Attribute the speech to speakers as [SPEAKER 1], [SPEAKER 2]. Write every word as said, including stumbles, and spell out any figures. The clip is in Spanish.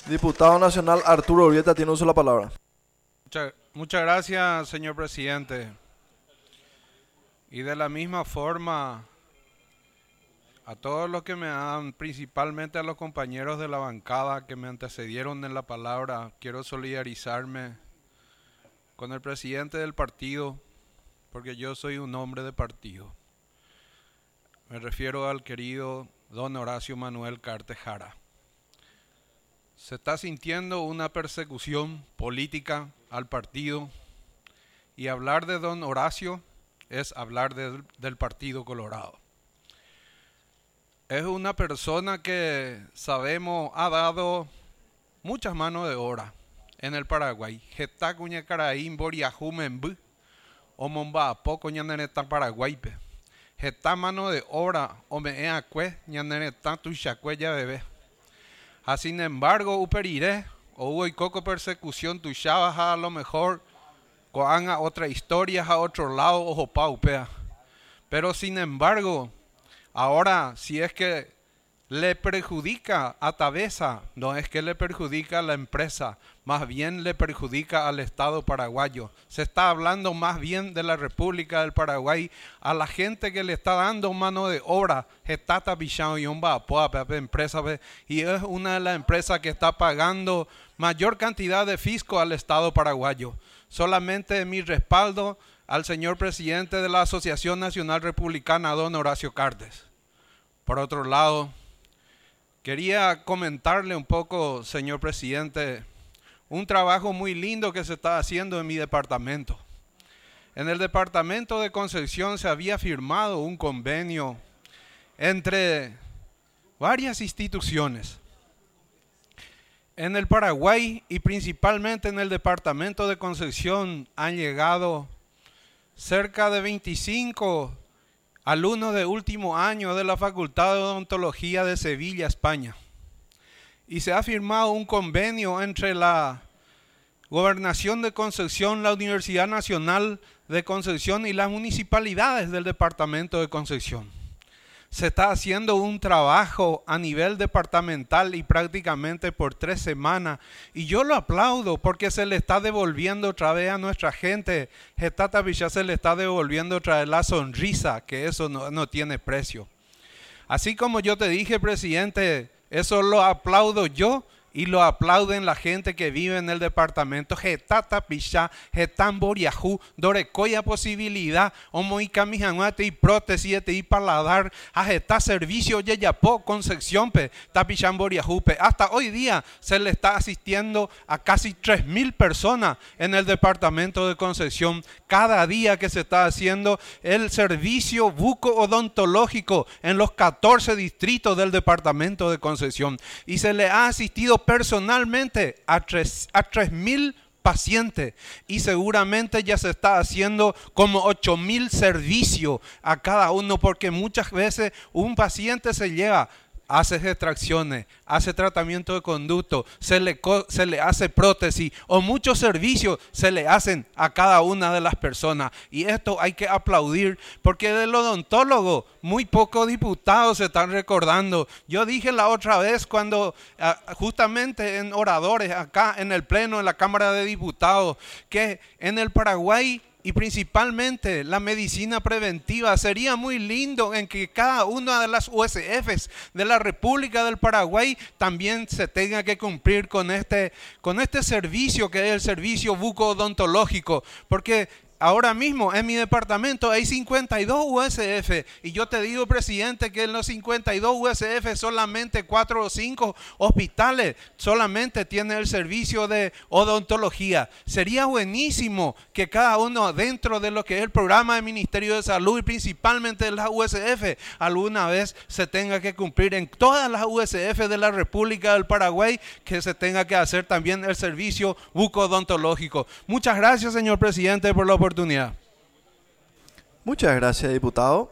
[SPEAKER 1] Diputado nacional Arturo Urbieta tiene uso de la palabra.
[SPEAKER 2] Muchas, muchas gracias, señor presidente. Y de la misma forma, a todos los que me han, principalmente a los compañeros de la bancada que me antecedieron en la palabra, quiero solidarizarme con el presidente del partido, porque yo soy un hombre de partido. Me refiero al querido don Horacio Manuel Cartes Jara. Se está sintiendo una persecución política al partido y hablar de don Horacio es hablar de, del Partido Colorado. Es una persona que sabemos ha dado muchas manos de obra en el Paraguay. Geta cuña caraín boriajumembu o momba poco ñanereta paraguaype. Geta mano de obra o me ea cue ñanereta tuchacue ya bebé. Así sin embargo, uperiré o hubo y coco persecución tuchabas a lo mejor coan a otra historia a otro lado ojo paupea. Pero sin embargo, ahora, si es que le perjudica a Tabesa, no es que le perjudica a la empresa, más bien le perjudica al Estado paraguayo. Se está hablando más bien de la República del Paraguay, a la gente que le está dando mano de obra, y es una de las empresas que está pagando mayor cantidad de fisco al Estado paraguayo. Solamente mi respaldo al señor presidente de la Asociación Nacional Republicana, don Horacio Cartes. Por otro lado, quería comentarle un poco, señor presidente, un trabajo muy lindo que se está haciendo en mi departamento. En el departamento de Concepción se había firmado un convenio entre varias instituciones. En el Paraguay y principalmente en el departamento de Concepción han llegado cerca de veinticinco alumnos de último año de la Facultad de Odontología de Sevilla, España. Y se ha firmado un convenio entre la Gobernación de Concepción, la Universidad Nacional de Concepción y las municipalidades del departamento de Concepción. Se está haciendo un trabajo a nivel departamental y prácticamente por tres semanas. Y yo lo aplaudo porque se le está devolviendo otra vez a nuestra gente. Getata Villa se le está devolviendo otra vez la sonrisa, que eso no, no tiene precio. Así como yo te dije, presidente, eso lo aplaudo yo. Y lo aplauden la gente que vive en el departamento. Getata pichá, getan boriajú, dorecoya posibilidad, homoica mijanuate y prótesis y paladar, a geta servicio yeyapó, Concepción pe, tapichán boriajú pe. Hasta hoy día se le está asistiendo a casi tres mil personas en el departamento de Concepción. Cada día que se está haciendo el servicio buco odontológico en los catorce distritos del departamento de Concepción. Y se le ha asistido personalmente a tres a tres mil pacientes y seguramente ya se está haciendo como ocho mil servicios a cada uno, porque muchas veces un paciente se lleva, hace extracciones, hace tratamiento de conducto, se le, se le hace prótesis o muchos servicios se le hacen a cada una de las personas. Y esto hay que aplaudir porque del odontólogo muy pocos diputados se están recordando. Yo dije la otra vez cuando justamente en oradores acá en el pleno, en la Cámara de Diputados, que en el Paraguay y principalmente la medicina preventiva, sería muy lindo en que cada una de las U S Fs de la República del Paraguay también se tenga que cumplir con este, con este servicio que es el servicio buco-odontológico, porque ahora mismo en mi departamento hay cincuenta y dos U S F y yo te digo, presidente, que en los cincuenta y dos U S F solamente cuatro o cinco hospitales solamente tienen el servicio de odontología. Sería buenísimo que cada uno dentro de lo que es el programa del Ministerio de Salud y principalmente de las U S F alguna vez se tenga que cumplir en todas las U S F de la República del Paraguay, que se tenga que hacer también el servicio buco-odontológico. Muchas gracias, señor presidente, por la oportunidad.
[SPEAKER 1] Muchas gracias, diputado.